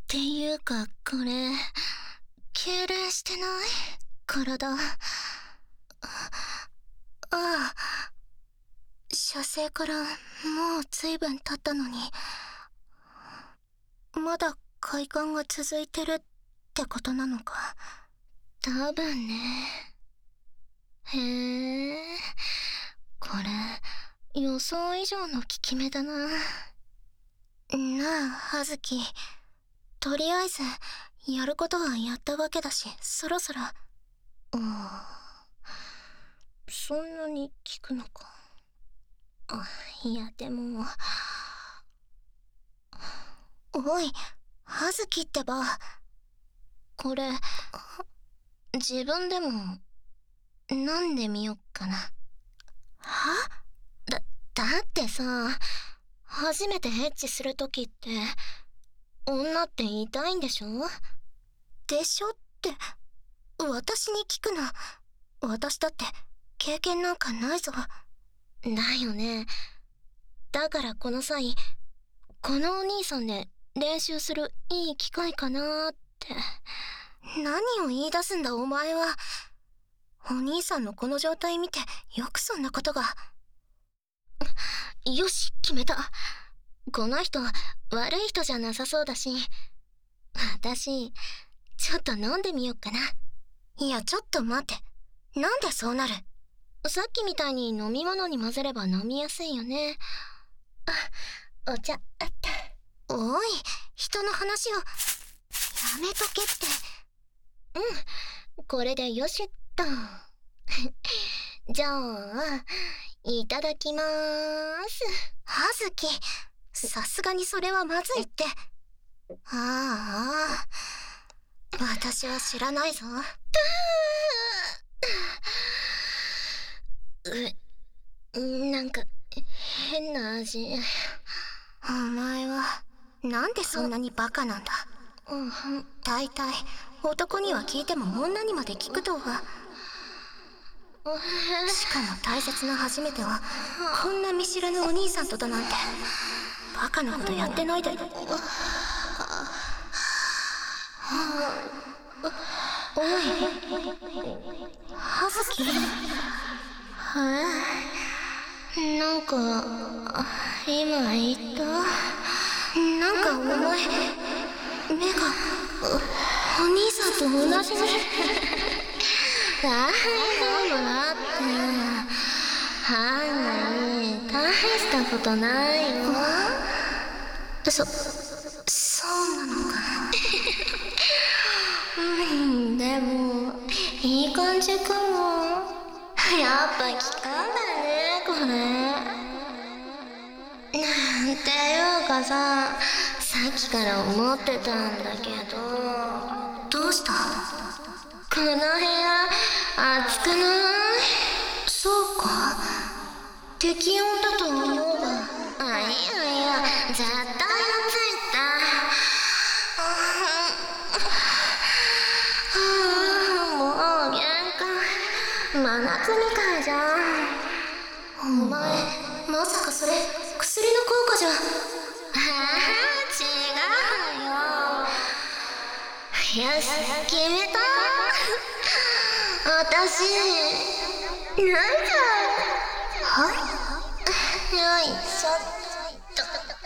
ていうかこれ痙攣してない？体。ああ、射精からもう随分経ったのにまだ快感が続いてるってことなのか。多分ね。へえ、これ予想以上の効き目だな。なあ葉月、とりあえずやることはやったわけだし、そろそろ。そんなに効くのか。いやでも、おい葉月ってば、これ自分でも飲んでみよっかな。は？だってさ、初めてエッチするときって女って痛いんでしょ？でしょって私に聞くな。私だって経験なんかないぞ。だよね。だからこの際、このお兄さんで練習するいい機会かなーって。何を言い出すんだお前は。お兄さんのこの状態見てよくそんなことが。よし、決めた。この人悪い人じゃなさそうだし、私ちょっと飲んでみよっかな。いやちょっと待って、なんでそうなる？さっきみたいに飲み物に混ぜれば飲みやすいよね。お茶あった。おい、人の話をやめとけって。これでよしっと。じゃあいただきまーす。葉月、さすがにそれはまずいって。私は知らないぞ。なんか変な味。お前はなんでそんなにバカなんだ。大体男には聞いても女にまで聞くとは。しかも大切な初めてはこんな見知らぬお兄さんとだなんて。バカなことやってないで。おい葉月。なんか今言った？なんかお前目がお兄さんと同じに。大丈夫だって。大したことないよ。そうなのか。でもいい感じかも。やっぱ効くんだねこれ。なんていうかさ、さっきから思ってたんだけど。どうした？この部屋暑くない？そうか、適温だと思うわ。いや絶対暑いって。もう限界。真夏みたいじゃん。お前まさかそれ薬の効果じゃ。違うよ。よし決めた。私泣いちゃう。はい、よいしょっと。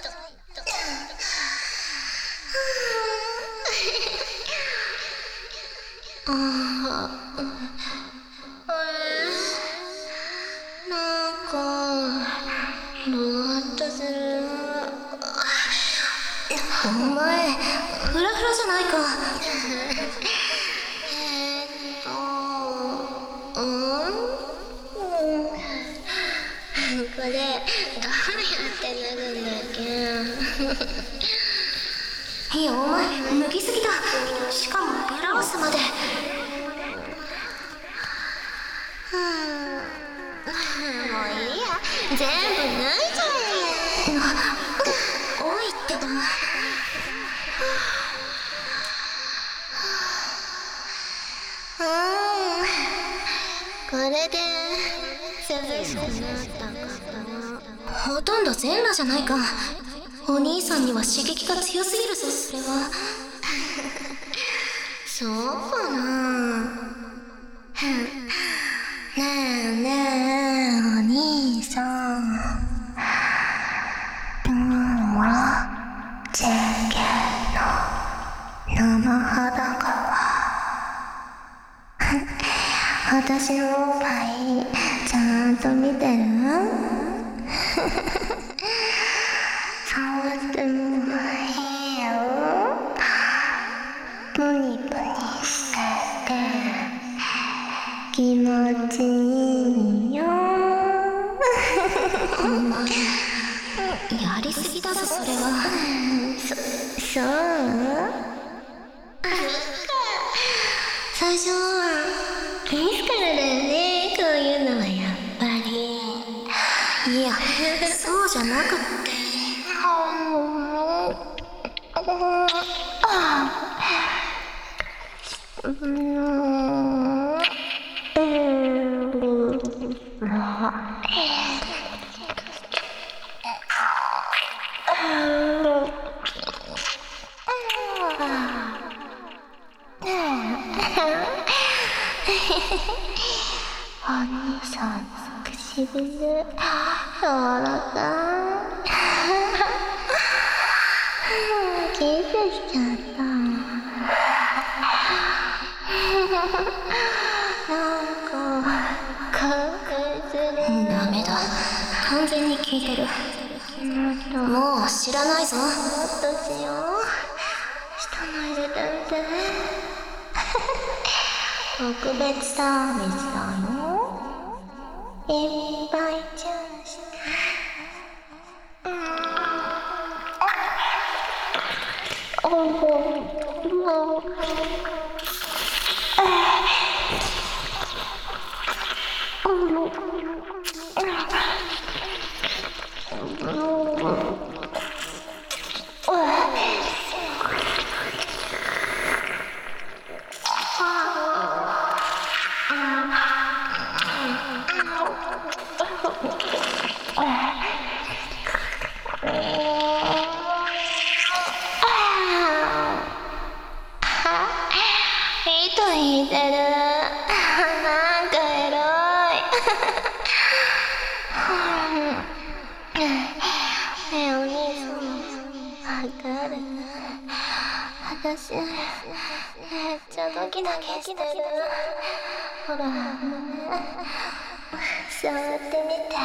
なんかぼーっとする。お前フラフラじゃないか。これどうやって脱ぐんだっけ。いやお前脱ぎすぎだ。しかもブラウスまで。もういいや、全部脱いじゃえ。おいってば。これで涼しくなったかな。ほとんど全裸じゃないか。お兄さんには刺激が強すぎるぞそれは。 そうかな。ねえねえ、お兄さん。今日は人権の生裸は私のおっぱいちゃんと見てる？触ってもいいよ。プニプニしてて気持ちいいよ。やりすぎだぞそれは。そう？最初はキスからだよね、こういうのはやっぱり。いや、そうじゃなくって。お兄さんの唇柔らかい。キスしちゃった。なんか確実にダメだ、完全に効いてる。もう知らないぞ。もっとしよう。人前で食べて。特別サービスだよ。いっぱいチューして。糸引いてる。なんかエロい。ねえお兄さん、わかる？私めっちゃドキドキしてる。ほら触ってみて。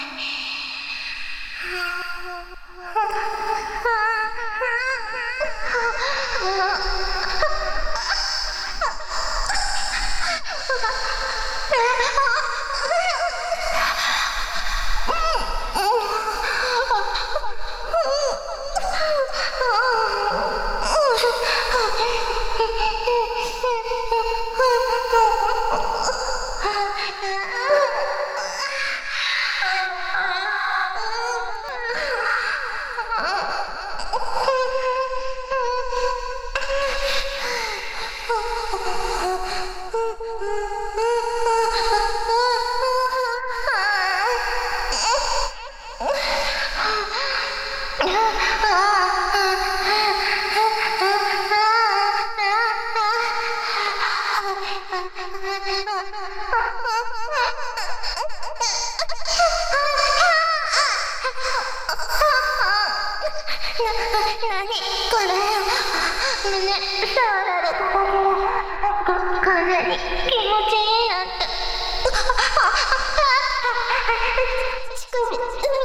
なにこれ、胸触られただけでこんなに気持ちいいなんて。乳首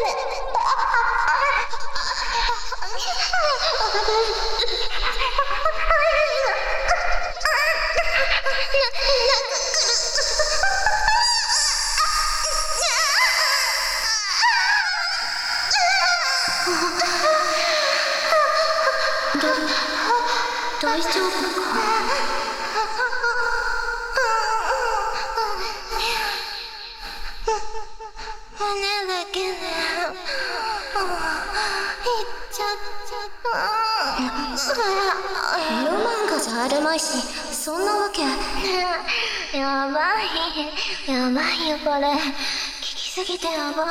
大丈夫か？胸だけでいっちゃった。エロ漫画じゃあるまいし、そんなわけ。やばいよこれ。聞きすぎてやばい。もう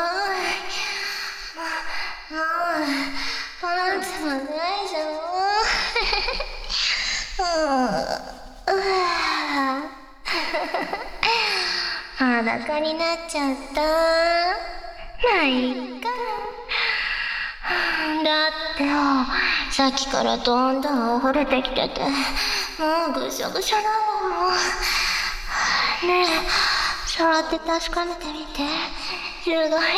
パンツもないじゃん。 裸になっちゃった。まあいいか。だってよ、さっきからどんどん溢れてきてて、もうぐしょぐしょだもん。ねえ、触って確かめてみて。すごいんだから。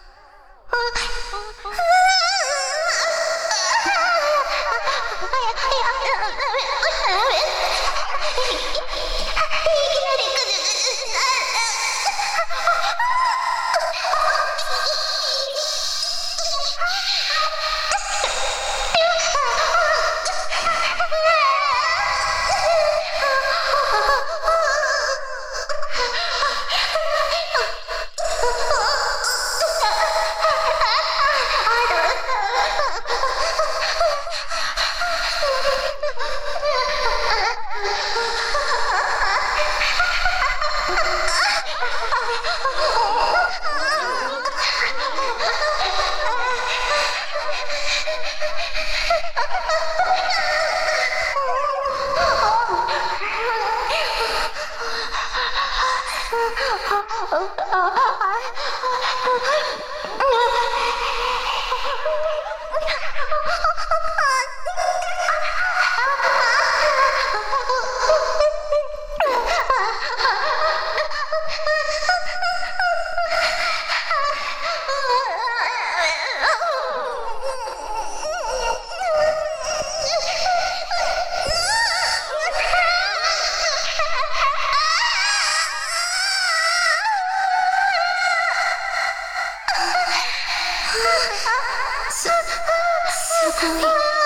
すごい。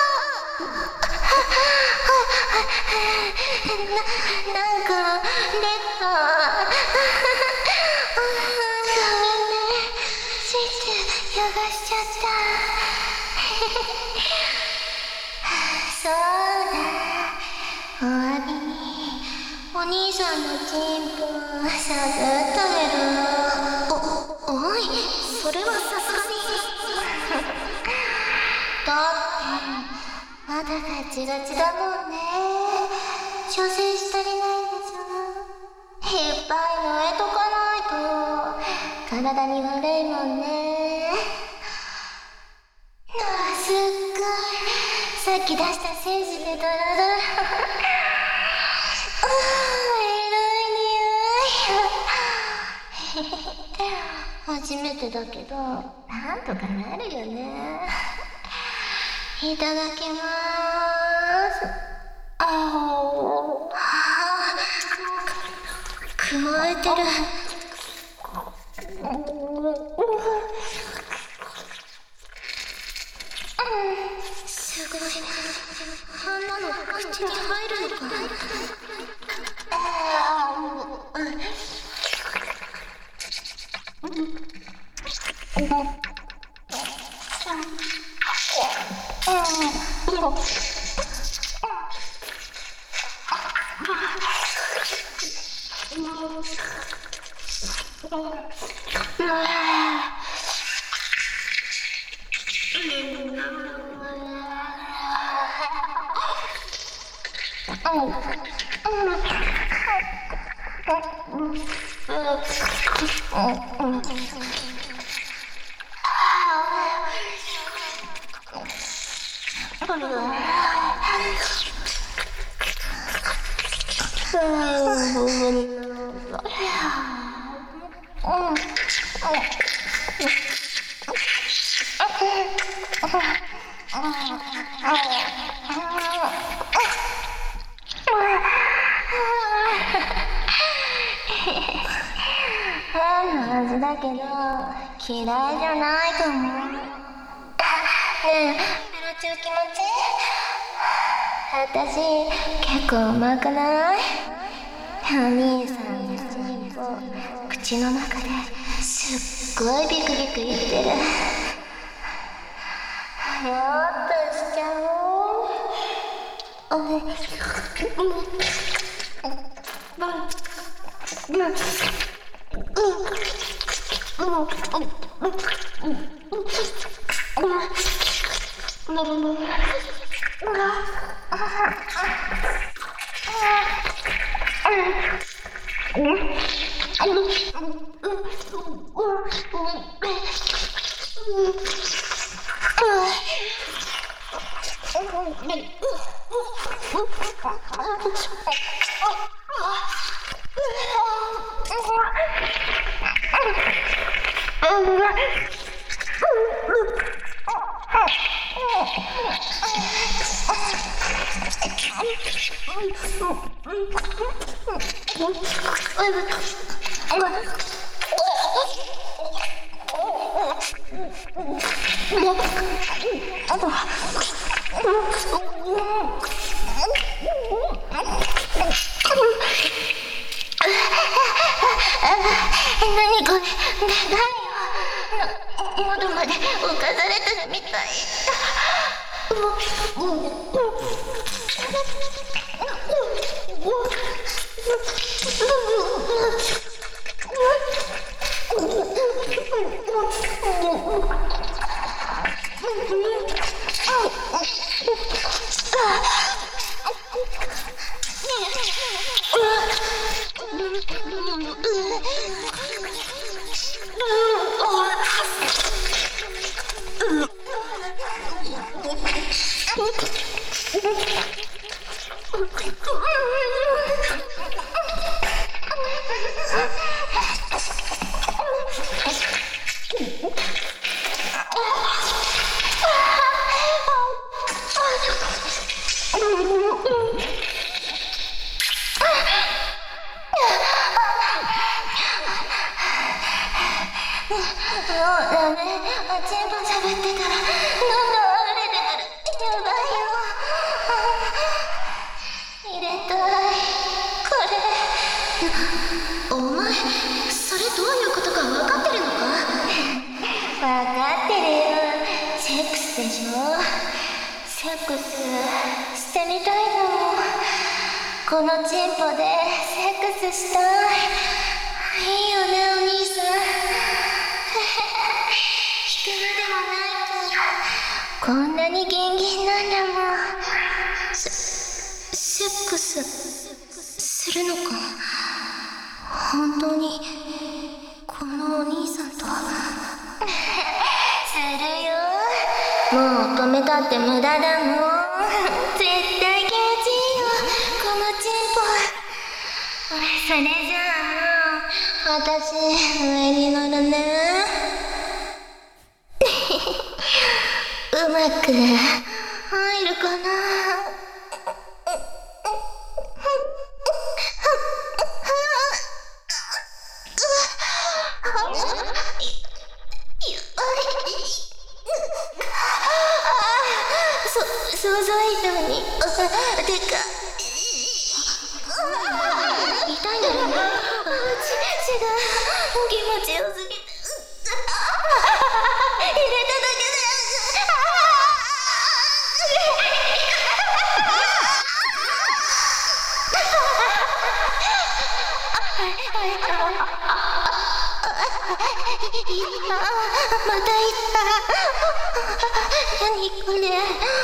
なんか出た。ごめんね。ついて汚しちゃった。そうだ。お詫びにお兄さんのチンポさぐっためる。おい、それはさすがに。だってまだガチガチだもんね。調整し足りないでしょ。いっぱい濡れとかないと体に悪いもんね。すっごい、さっき出した精子でドラドラ。エロい匂い。初めてだけどなんとかなるよね。いただきまーす。くわえてる。すごい。あんなの口に入るのか。変な味だけど嫌いじゃないと思う。ねえ、ペロチュー気持ちいい？私結構うまくない？お兄さんのチンポ口の中ですっごいビクビク言ってる。もっとしちゃおう。 何これ、でかいよ。喉まで浮かされてるみたい。このチンポでセックスしたい。いいよね、お兄さん。引くまでもないけど、こんなにギンギンなんだもん。セックスするのか。本当にこのお兄さんと。するよ。もう止めたって無駄だもん。絶対気持ちいいよ、このチンポ。それじゃあもう私上に乗るね。うまく入るかな。想像以上にでかい。痛いんだろうね。違う、気持ちよすぎて入れただけで。また行った。何これ。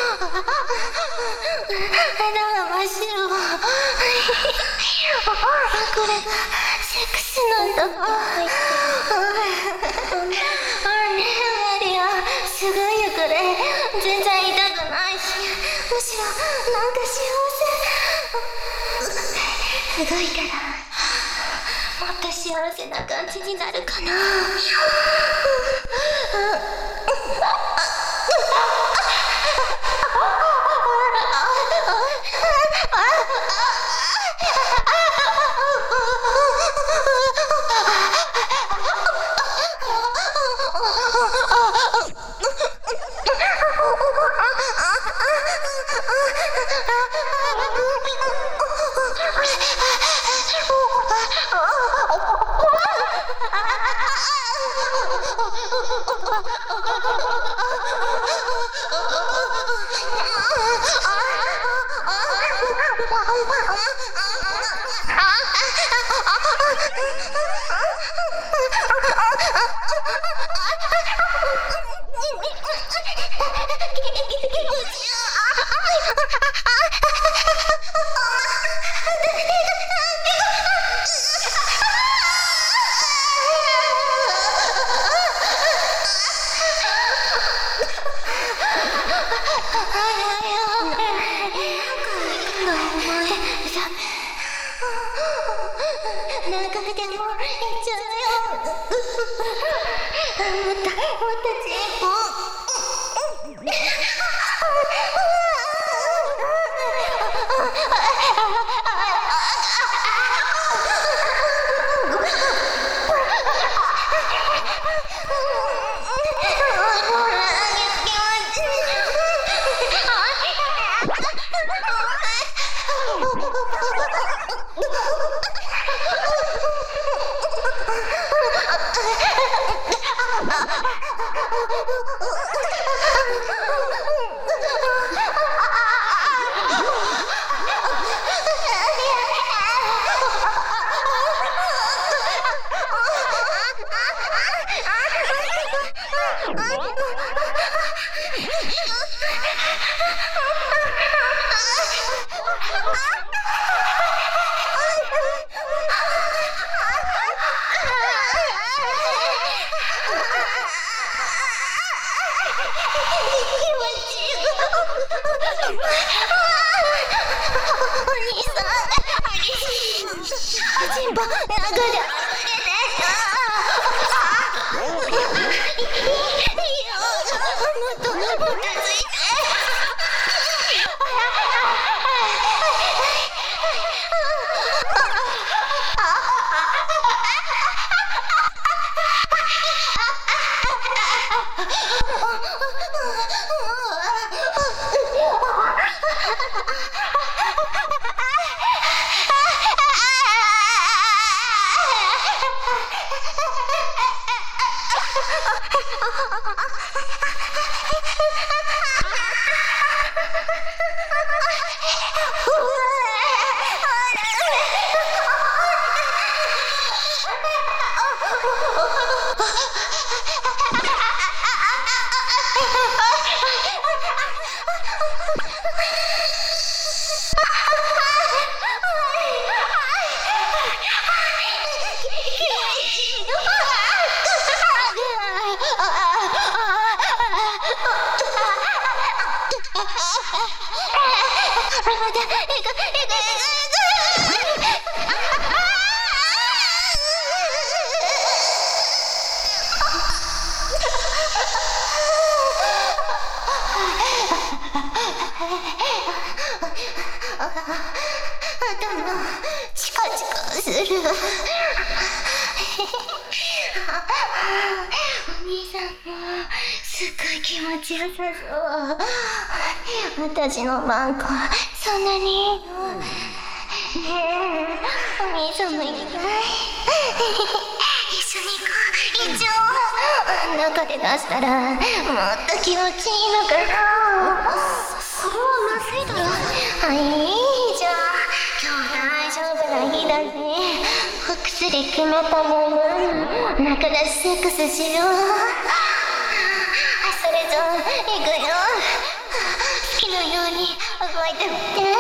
肌が真っ白。これがセックスなんだ。ねえマリア、すごいよこれ。全然痛くないし、むしろなんか幸せ。動いたらもっと幸せな感じになるかな。 何回でもいっちゃうよ。もっとチンポ。チカチカする。お兄さんもすっごい気持ちよさそう。私のマンコそんなにいいの？ねえ、お兄さんもいいかい？一緒に行こう。一応中で出したらもっと気持ちいいのかな。それはまずいだろ。はい、じゃあ今日大丈夫な日だね。お薬決めたのよ。中でセックスしよう。それじゃあ行くよ。好きなように動いてみて。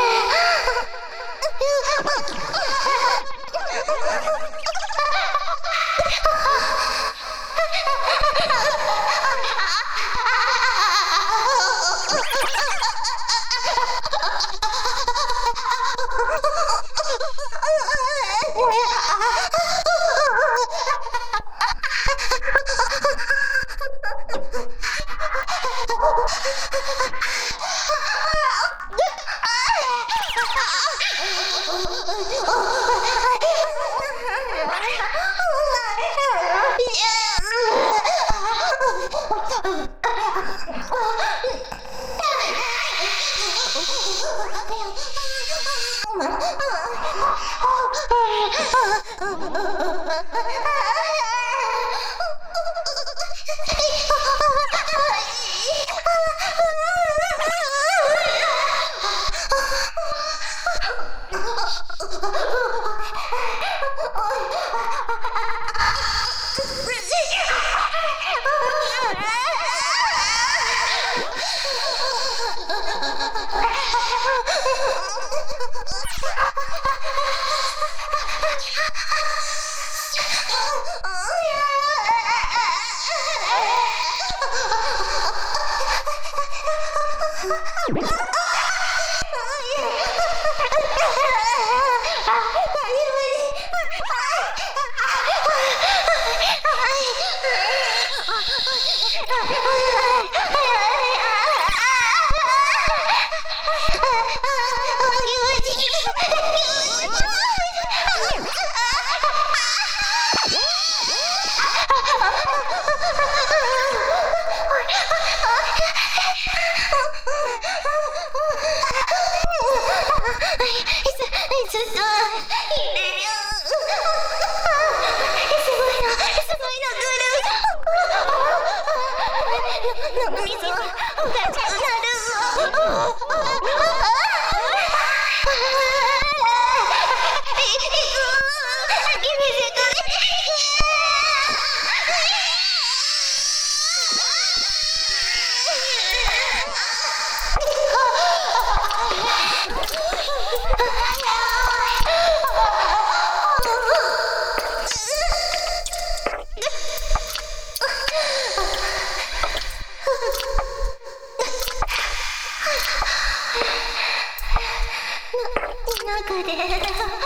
中で出てる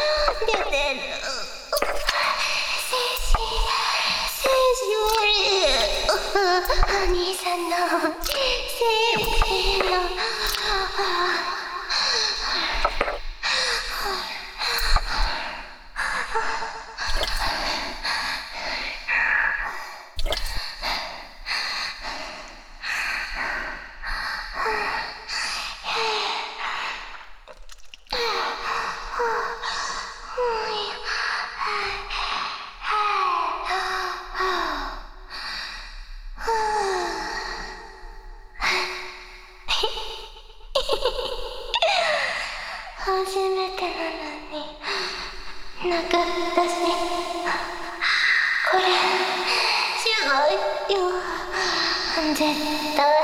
精子お兄さんの精子の初めてなのになかったし、これすごいよ絶対